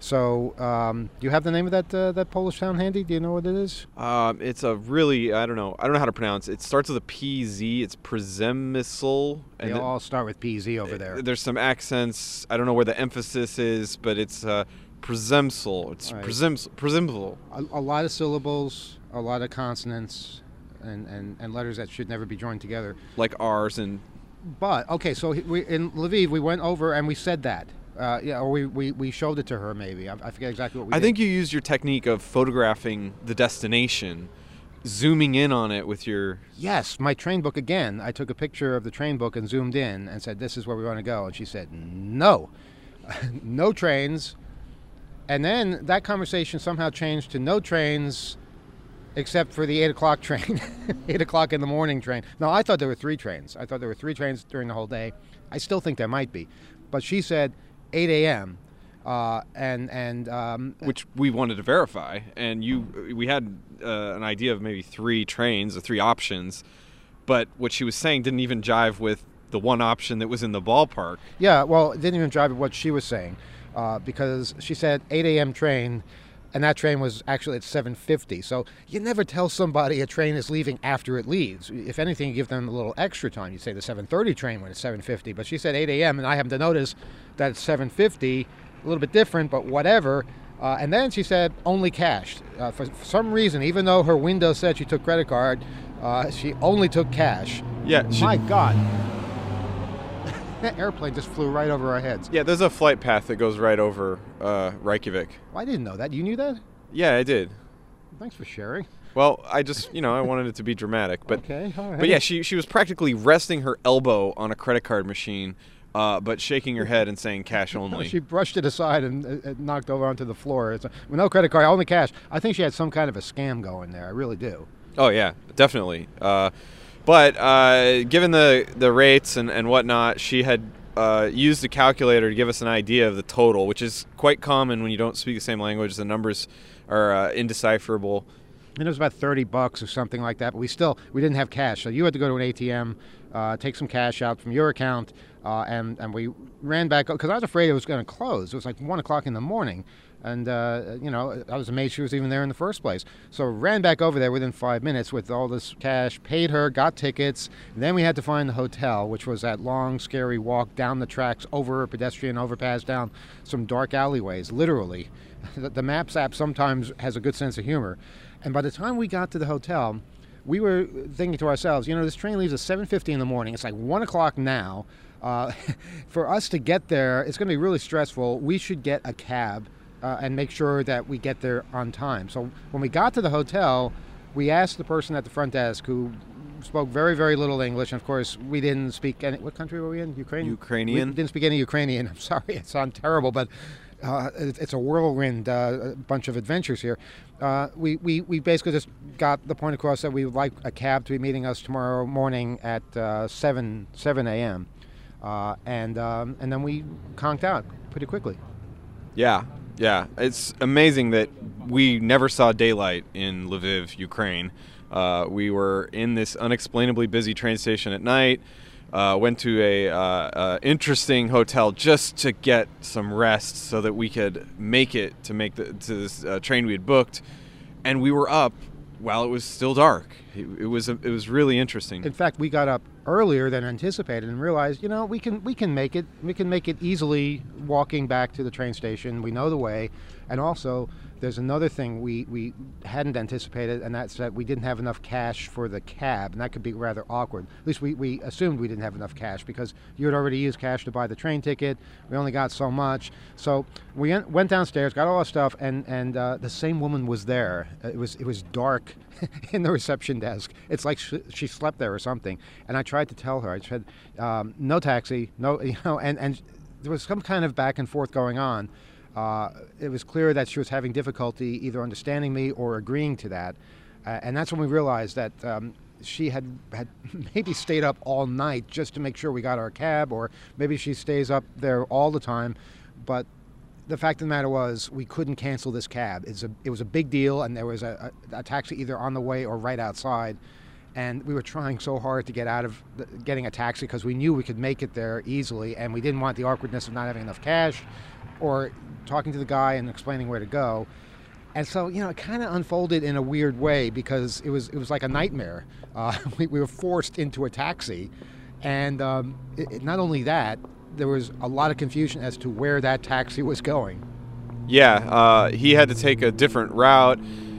So, um, do you have the name of that uh, that Polish town handy? Do you know what it is? Um, it's a really I don't know I don't know how to pronounce it. It starts with a P Z. It's Przemysl. They the- all start with P Z over there. There's some accents. I don't know where the emphasis is, but it's uh, Przemysl. It's Right. Przemysl. Przemysl. A, a lot of syllables, a lot of consonants, and, and, and letters that should never be joined together. Like ours and But okay, so he- we in Lviv we went over and we said that. Uh, yeah, or we, we, we showed it to her maybe. I, I forget exactly what we I did. think you used your technique of photographing the destination, zooming in on it with your. Yes, my train book again. I took a picture of the train book and zoomed in and said, "This is where we want to go." And she said, "No, no trains." And then that conversation somehow changed to no trains, except for the eight o'clock train, eight o'clock in the morning train. No, I thought there were three trains. I thought there were three trains during the whole day. I still think there might be, but she said eight a.m. Uh, and and um, Which we wanted to verify, and you, we had uh, an idea of maybe three trains or three options, but what she was saying didn't even jive with the one option that was in the ballpark. yeah, well, it didn't even jive with what she was saying, uh, because she said eight a.m. train, and that train was actually at seven fifty. So you never tell somebody a train is leaving after it leaves. If anything, you give them a little extra time. You say the seven thirty train when it's seven fifty, but she said eight a.m., and I happened to notice that it's seven fifty, a little bit different, but whatever. Uh, and then she said only cash. Uh, for, for some reason, even though her window said she took credit card, uh, she only took cash. Yeah, she- My God. That airplane just flew right over our heads. Yeah, there's a flight path that goes right over uh, Reykjavik. Well, I didn't know that. You knew that? Yeah, I did. Thanks for sharing. Well, I just, you know, I wanted it to be dramatic, but Okay, all right. but yeah, she she was practically resting her elbow on a credit card machine, uh, but shaking her head and saying cash only. She brushed it aside and uh, it knocked over onto the floor. It's a, well, no credit card, only cash. I think she had some kind of a scam going there. I really do. Oh yeah, definitely. Uh, but uh, given the the rates and, and whatnot, she had uh, used a calculator to give us an idea of the total, which is quite common when you don't speak the same language. The numbers are uh, indecipherable. And it was about thirty bucks or something like that, but we still, we didn't have cash. So you had to go to an A T M, uh, take some cash out from your account, uh, and, and we ran back, because I was afraid it was going to close. It was like one o'clock in the morning. And, uh, you know, I was amazed she was even there in the first place. So ran back over there within five minutes with all this cash, paid her, got tickets. Then we had to find the hotel, which was that long, scary walk down the tracks, over a pedestrian overpass, down some dark alleyways, literally. The, the Maps app sometimes has a good sense of humor. And by the time we got to the hotel, we were thinking to ourselves, you know, this train leaves at seven fifty in the morning. It's like one o'clock now. Uh, for us to get there, it's going to be really stressful. We should get a cab. Uh, and make sure that we get there on time. So when we got to the hotel, we asked the person at the front desk, who spoke very, very little English. And of course, we didn't speak any. What country were we in? Ukraine? Ukrainian. We didn't speak any Ukrainian. I'm sorry, it sounds terrible, but uh, it, it's a whirlwind uh, bunch of adventures here. Uh, we, we, we basically just got the point across that we would like a cab to be meeting us tomorrow morning at uh, seven a.m. Uh, and, um, and then we conked out pretty quickly. Yeah, yeah. It's amazing that we never saw daylight in Lviv, Ukraine. Uh, we were in this unexplainably busy train station at night. Uh, went to a uh, uh, interesting hotel just to get some rest so that we could make it to make the to this uh, train we had booked, and we were up while it was still dark. It, it was it was really interesting. In fact, we got up earlier than anticipated and realized, you know, we can we can make it. We can make it easily walking back to the train station. We know the way, and also there's another thing we, we hadn't anticipated, and that's that we didn't have enough cash for the cab, and that could be rather awkward. At least we, we assumed we didn't have enough cash because you had already used cash to buy the train ticket. We only got so much. So we en- went downstairs, got all our stuff, and, and uh, the same woman was there. It was it was dark in the reception desk. It's like she, she slept there or something. And I tried to tell her, I said, um, no taxi, no, you know, and, and there was some kind of back and forth going on. Uh, it was clear that she was having difficulty either understanding me or agreeing to that. Uh, and that's when we realized that um, she had, had maybe stayed up all night just to make sure we got our cab, or maybe she stays up there all the time. But the fact of the matter was, we couldn't cancel this cab. It's a, it was a big deal, and there was a, a, a taxi either on the way or right outside. And we were trying so hard to get out of the, getting a taxi because we knew we could make it there easily, and we didn't want the awkwardness of not having enough cash. or talking to the guy and explaining where to go. And so, you know, it kind of unfolded in a weird way because it was it was like a nightmare. Uh, we, we were forced into a taxi, and um, it, it, not only that, there was a lot of confusion as to where that taxi was going. Yeah, uh, he had to take a different route.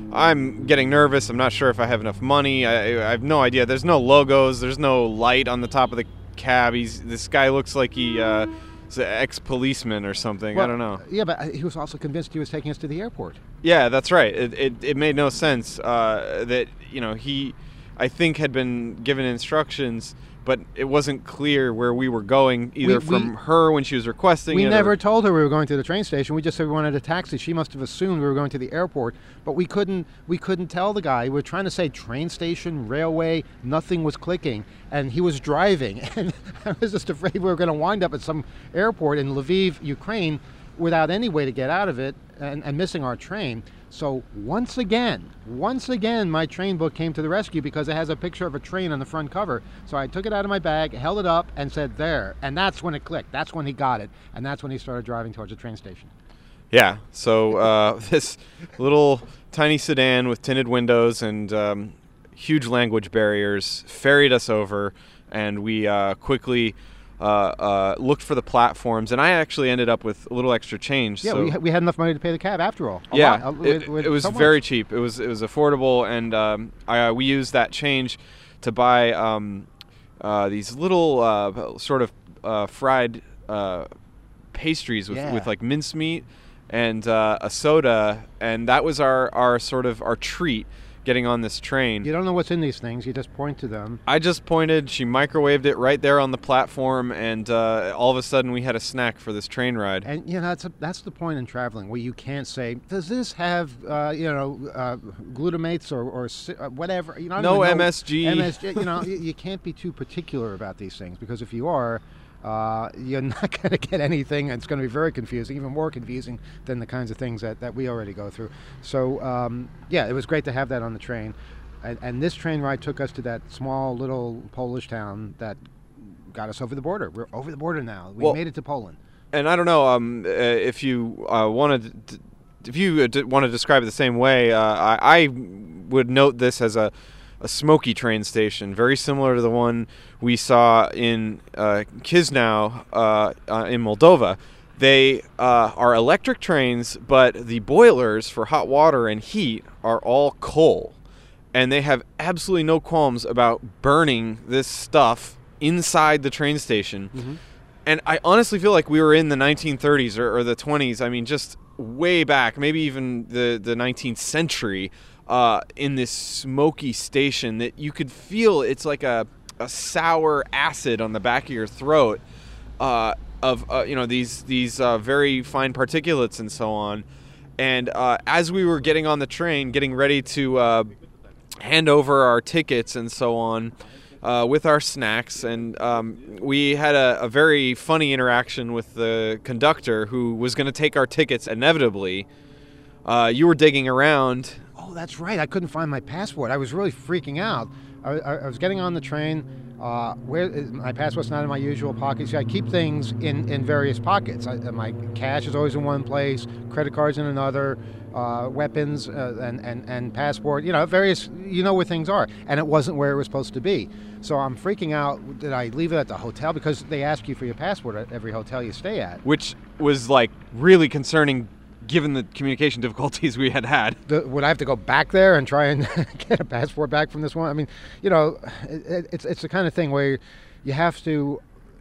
I'm getting nervous. I'm not sure if I have enough money. I, I have no idea. There's no logos. There's no light on the top of the cab. He's this guy looks like he uh, is an ex-policeman or something. Well, I don't know. Yeah, but he was also convinced he was taking us to the airport. Yeah, that's right. It it, it made no sense uh, that you know he, I think, had been given instructions, but it wasn't clear where we were going, either We- from we- her when she was requesting We it. never or, told her we were going to the train station. We just said we wanted a taxi. She must have assumed we were going to the airport, but we couldn't. We couldn't tell the guy. We were trying to say train station, railway. Nothing was clicking, and he was driving. And I was just afraid we were going to wind up at some airport in Lviv, Ukraine, without any way to get out of it, and, and missing our train. So once again, once again, my train book came to the rescue because it has a picture of a train on the front cover. So I took it out of my bag, held it up, and said, there. And that's when it clicked. That's when he got it. And that's when he started driving towards the train station. Yeah, so uh, this little tiny sedan with tinted windows and um, huge language barriers ferried us over, and we uh, quickly uh, uh, looked for the platforms. And I actually ended up with a little extra change. Yeah, so we, we had enough money to pay the cab after all. A yeah, lot. Uh, it, with- with it was so much. very cheap. It was it was affordable, and um, I, uh, we used that change to buy um, uh, these little uh, sort of uh, fried uh, pastries with, Yeah. with like mincemeat and uh, a soda, and that was our, our sort of our treat getting on this train. You don't know what's in these things. You just point to them. I just pointed, she microwaved it right there on the platform, and uh, all of a sudden we had a snack for this train ride. And you know that's a, that's the point in traveling, where you can't say, "Does this have uh, you know uh, glutamates or, or si- uh, whatever?" You know, I don't No even know- M S G. M S G. You know, you, you can't be too particular about these things because if you are, uh, you're not going to get anything, and it's going to be very confusing, even more confusing than the kinds of things that, that we already go through. So um, yeah, it was great to have that on the train, and, and this train ride took us to that small little Polish town that got us over the border. We're over the border now. We Well- made it to Poland. And I don't know um, uh, if you uh, wanted, to, if you uh, d- want to describe it the same way. Uh, I, I would note this as a, a smoky train station, very similar to the one we saw in uh, Chisinau uh, uh, in Moldova. They uh, are electric trains, but the boilers for hot water and heat are all coal, and they have absolutely no qualms about burning this stuff inside the train station. Mm-hmm. And I honestly feel like we were in the nineteen thirties or, or the twenties. I mean, just way back, maybe even the, the nineteenth century, uh, in this smoky station that you could feel it's like a, a sour acid on the back of your throat uh, of, uh, you know, these, these uh, very fine particulates and so on. And uh, as we were getting on the train, getting ready to uh, hand over our tickets and so on, Uh, with our snacks, and um, we had a, a very funny interaction with the conductor who was going to take our tickets inevitably. Uh, you were digging around. Oh, that's right. I couldn't find my passport. I was really freaking out. I, I, I was getting on the train. Uh, where my passport's not in my usual pockets. I keep things in, in various pockets. I, my cash is always in one place, credit cards in another, uh, weapons uh, and, and, and passport. You know, various. You know where things are, and it wasn't where it was supposed to be. So I'm freaking out. Did I leave it at the hotel? Because they ask you for your passport at every hotel you stay at. Which was like really concerning given the communication difficulties we had had. The, would I have to go back there and try and get a passport back from this one? I mean, you know, it, it's it's the kind of thing where you have to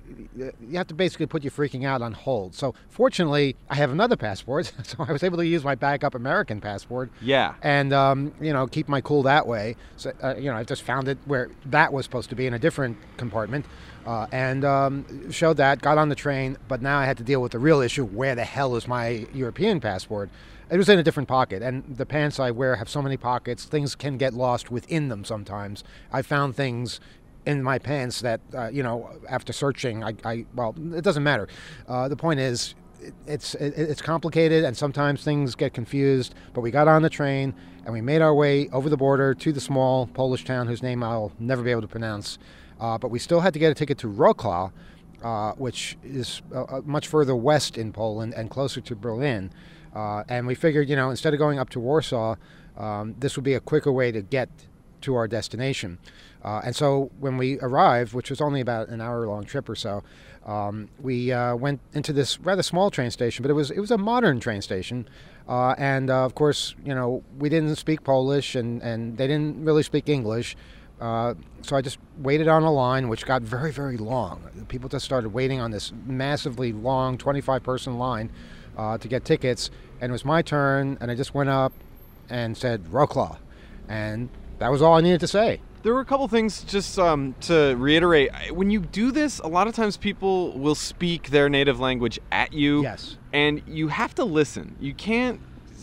you have to basically put your freaking out on hold. So fortunately, I have another passport, so I was able to use my backup American passport. Yeah. And um, you know, keep my cool that way. So uh, you know, I just found it where that was supposed to be in a different compartment. Uh, and um, showed that, got on the train, but now I had to deal with the real issue: where the hell is my European passport? It was in a different pocket, and the pants I wear have so many pockets, things can get lost within them sometimes. I found things in my pants that, uh, you know, after searching, I, I well, it doesn't matter. Uh, the point is, it, it's it, it's complicated, and sometimes things get confused, but we got on the train, and we made our way over the border to the small Polish town whose name I'll never be able to pronounce. Uh, but we still had to get a ticket to Wrocław, uh, which is uh, much further west in Poland and closer to Berlin. Uh, and we figured, you know, instead of going up to Warsaw, um, this would be a quicker way to get to our destination. Uh, and so when we arrived, which was only about an hour-long trip or so, um, we uh, went into this rather small train station, but it was it was a modern train station. Uh, and uh, of course, you know, we didn't speak Polish, and, and they didn't really speak English. Uh, so I just waited on a line, which got very, very long. People just started waiting on this massively long twenty-five person line uh, to get tickets. And it was my turn, and I just went up and said, Wrocław. And that was all I needed to say. There were a couple things just um, to reiterate. When you do this, a lot of times people will speak their native language at you. Yes. And you have to listen. You can't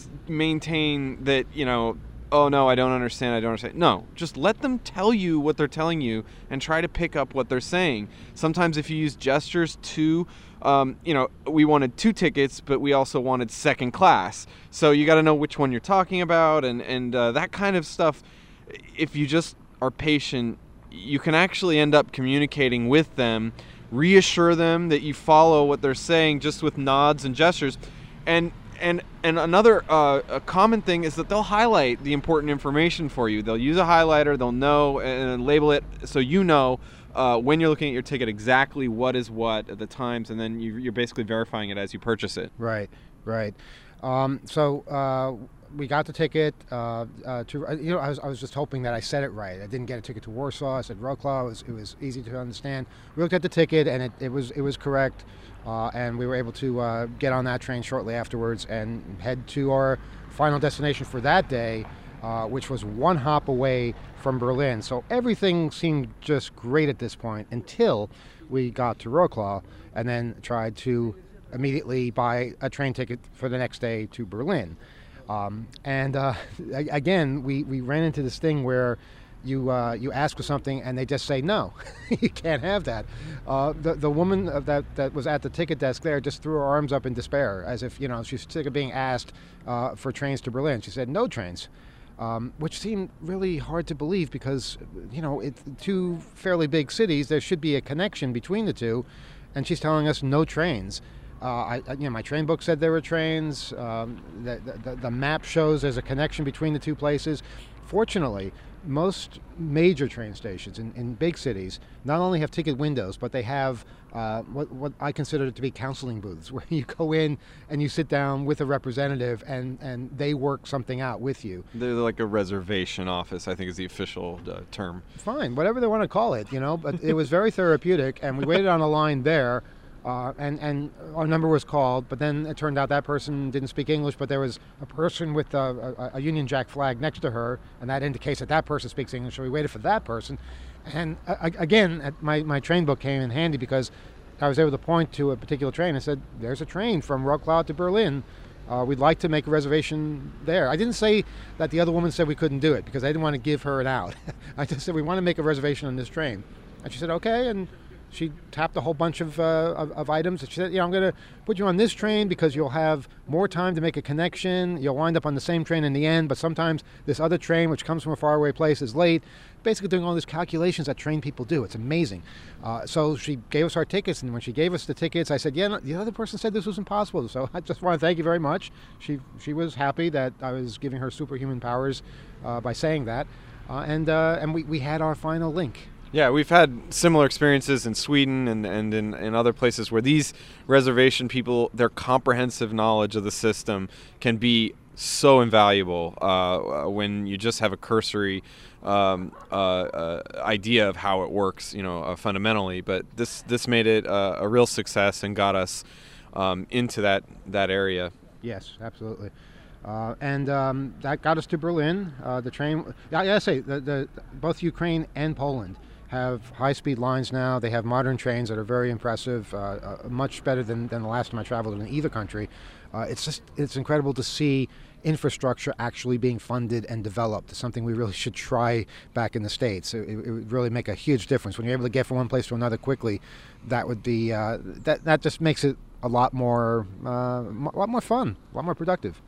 maintain that, you know, oh, no, I don't understand, I don't understand. No, just let them tell you what they're telling you and try to pick up what they're saying. Sometimes if you use gestures to, um, you know, we wanted two tickets, but we also wanted second class. So you got to know which one you're talking about, and, and uh, that kind of stuff. If you just are patient, you can actually end up communicating with them, reassure them that you follow what they're saying just with nods and gestures. And And and another uh, a common thing is that they'll highlight the important information for you. They'll use a highlighter, they'll know and label it so you know uh, when you're looking at your ticket exactly what is what at the times, and then you, you're basically verifying it as you purchase it. Right, right. Um, so uh, we got the ticket uh, uh, to, you know, I was, I was just hoping that I said it right. I didn't get a ticket to Warsaw. I said Wrocław. It was, it was easy to understand. We looked at the ticket, and it, it was it was correct. Uh, and we were able to uh, get on that train shortly afterwards and head to our final destination for that day, uh, which was one hop away from Berlin. So everything seemed just great at this point until we got to Wrocław and then tried to immediately buy a train ticket for the next day to Berlin. Um, and uh, again, we, we ran into this thing where You uh, you ask for something and they just say no. You can't have that. Uh, the the woman that that was at the ticket desk there just threw her arms up in despair, as if, you know, she's sick of being asked uh, for trains to Berlin. She said no trains, um, which seemed really hard to believe because, you know, it's two fairly big cities. There should be a connection between the two, and she's telling us no trains. Uh, I, you know, my train book said there were trains. Um, the, the the map shows there's a connection between the two places. Fortunately, most major train stations in, in big cities not only have ticket windows, but they have uh, what, what I consider to be counseling booths, where you go in and you sit down with a representative and, and they work something out with you. They're like a reservation office, I think is the official uh, term. Fine, whatever they want to call it, you know, but it was very therapeutic, and we waited on a line there. Uh, and, and our number was called, but then it turned out that person didn't speak English, but there was a person with a, a, a Union Jack flag next to her, and that indicates that that person speaks English, so we waited for that person. And uh, again, my, my train book came in handy because I was able to point to a particular train and said, there's a train from Wrocław to Berlin. Uh, we'd like to make a reservation there. I didn't say that the other woman said we couldn't do it because I didn't want to give her an out. I just said, we want to make a reservation on this train. And she said, okay, and she tapped a whole bunch of, uh, of, of items. She said, you know, I'm going to put you on this train because you'll have more time to make a connection. You'll wind up on the same train in the end, but sometimes this other train, which comes from a faraway place, is late. Basically doing all these calculations that train people do. It's amazing. Uh, so she gave us our tickets, and when she gave us the tickets, I said, yeah, no, the other person said this was impossible. So I just want to thank you very much. She she was happy that I was giving her superhuman powers uh, by saying that. Uh, and uh, and we, we had our final link. Yeah, we've had similar experiences in Sweden and, and in, in other places where these reservation people, their comprehensive knowledge of the system can be so invaluable uh, when you just have a cursory um, uh, uh, idea of how it works, you know, uh, fundamentally. But this this made it uh, a real success and got us um, into that, that area. Yes, absolutely. Uh, and um, that got us to Berlin. Uh, the train, I gotta say, the, the, both Ukraine and Poland have high-speed lines now. They have modern trains that are very impressive, uh, uh, much better than, than the last time I traveled in either country. Uh, it's just, it's incredible to see infrastructure actually being funded and developed. It's something we really should try back in the States. It, it would really make a huge difference. When you're able to get from one place to another quickly, that would be, uh, that, that just makes it a lot more, uh, a lot more fun, a lot more productive.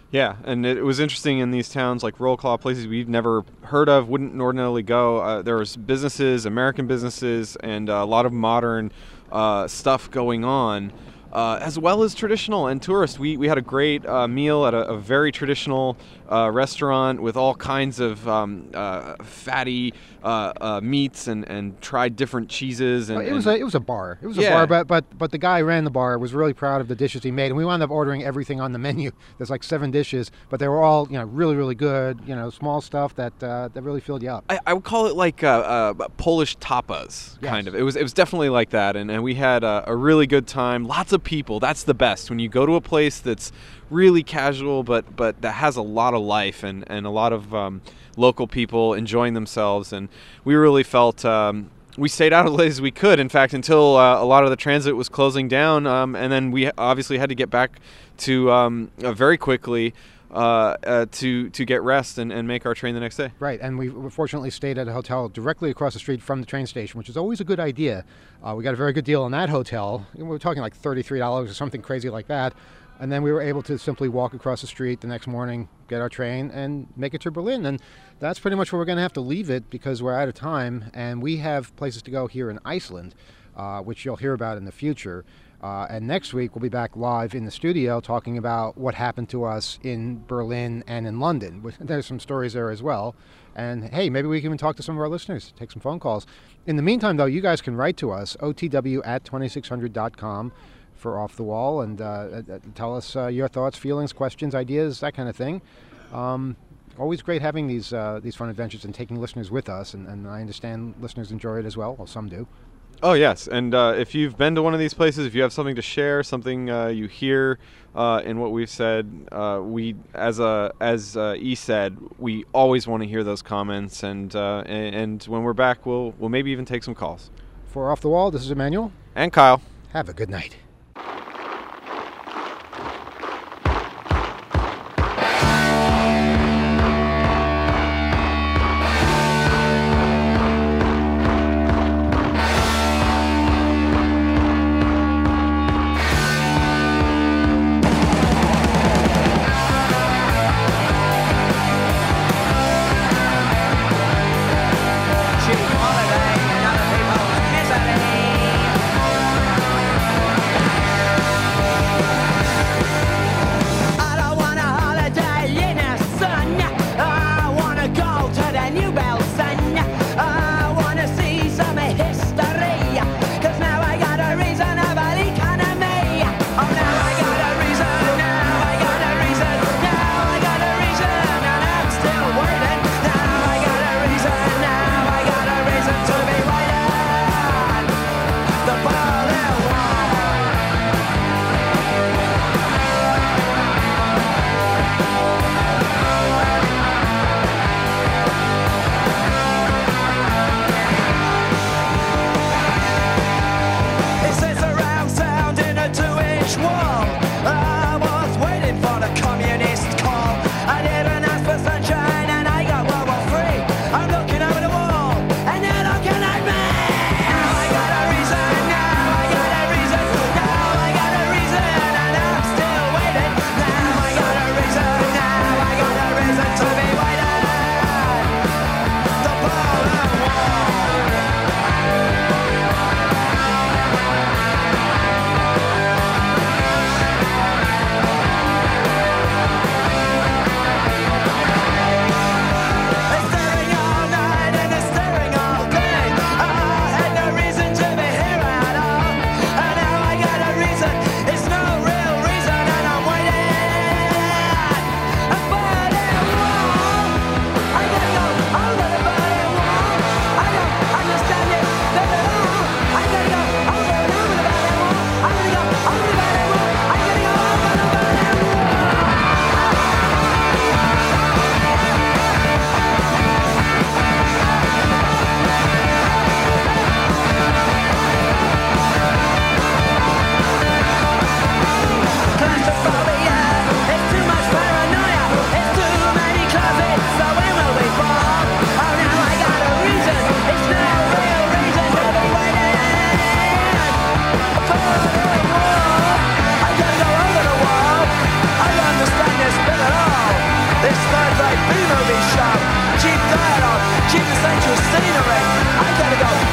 Yeah, and it was interesting in these towns like Roll Claw, places we've never heard of, wouldn't ordinarily go. Uh, there was businesses, American businesses, and uh, a lot of modern uh, stuff going on, uh, as well as traditional and tourist. We we had a great uh, meal at a, a very traditional uh, restaurant with all kinds of um, uh, fatty uh, uh, meats and, and tried different cheeses. And it was and a it was a bar. It was Yeah. a bar, but but but the guy who ran the bar was really proud of the dishes he made, and we wound up ordering everything on the menu. There's like seven dishes, but they were all you know really really good. You know, small stuff that uh, that really filled you up. I, I would call it like uh, uh, Polish tapas, kind Yes. of. It was it was definitely like that, and, and we had a, a really good time. Lots of people. That's the best when you go to a place that's really casual, but but that has a lot of life and and a lot of um, local people enjoying themselves. And we really felt. Um, we stayed out as late as we could, in fact, until uh, a lot of the transit was closing down, um, and then we obviously had to get back to um, uh, very quickly uh, uh, to to get rest and, and make our train the next day. Right, and we fortunately stayed at a hotel directly across the street from the train station, which is always a good idea. Uh, we got a very good deal on that hotel. We were talking like thirty-three dollars or something crazy like that. And then we were able to simply walk across the street the next morning, get our train, and make it to Berlin. And that's pretty much where we're going to have to leave it because we're out of time. And we have places to go here in Iceland, uh, which you'll hear about in the future. Uh, and next week, we'll be back live in the studio talking about what happened to us in Berlin and in London. There's some stories there as well. And hey, maybe we can even talk to some of our listeners, take some phone calls. In the meantime, though, you guys can write to us, O T W at twenty-six hundred dot com. for Off the Wall, and uh, uh, tell us uh, your thoughts, feelings, questions, ideas, that kind of thing. Um, always great having these uh, these fun adventures and taking listeners with us, and, and I understand listeners enjoy it as well. Well, some do. Oh yes, and uh, if you've been to one of these places, if you have something to share, something uh, you hear uh, in what we've said, uh, we as a as uh, E said, we always want to hear those comments, and uh, and, and when we're back, we'll we'll maybe even take some calls. For Off the Wall, this is Emmanuel. And Kyle. Have a good night. Cheap holiday and other people's misery. scenery. I gotta go.